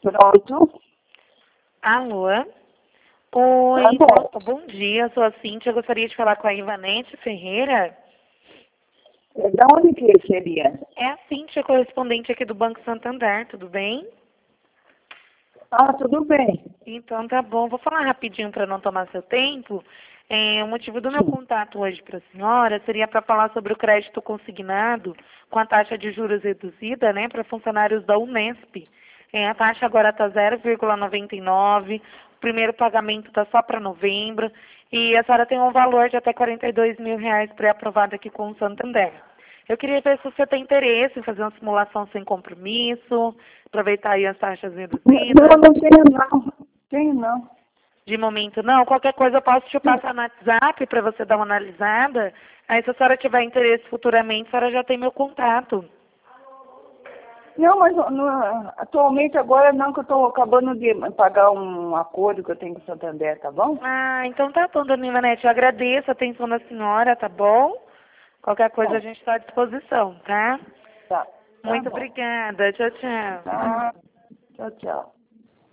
Pronto. Alô? Oi, Tá bom. bom dia, sou a Cíntia, eu gostaria de falar com a Ivanete Ferreira. Da onde que seria? É a Cíntia, correspondente aqui do Banco Santander, tudo bem? Ah, tudo bem. Então tá bom, vou falar rapidinho para não tomar seu tempo. O motivo do meu Sim. contato hoje para a senhora seria para falar sobre o crédito consignado com a taxa de juros reduzida, né, para funcionários da Unesp. A taxa agora está 0,99, o primeiro pagamento está só para novembro e a senhora tem um valor de até R$ 42 mil pré-aprovado aqui com o Santander. Eu queria ver se você tem interesse em fazer uma simulação sem compromisso, aproveitar aí as taxas reduzidas. Não tenho não. Tenho não. De momento não, qualquer coisa eu posso te passar no WhatsApp para você dar uma analisada. Aí se a senhora tiver interesse futuramente, a senhora já tem meu contato. Não, mas atualmente agora não, que eu estou acabando de pagar um acordo que eu tenho com o Santander, tá bom? Ah, então tá bom, dona Ivanete, eu agradeço a atenção da senhora, tá bom? Qualquer coisa a Bom, gente está à disposição, tá? tá. Tá Muito bom. obrigada, tchau, tchau. Tá. Tchau, tchau.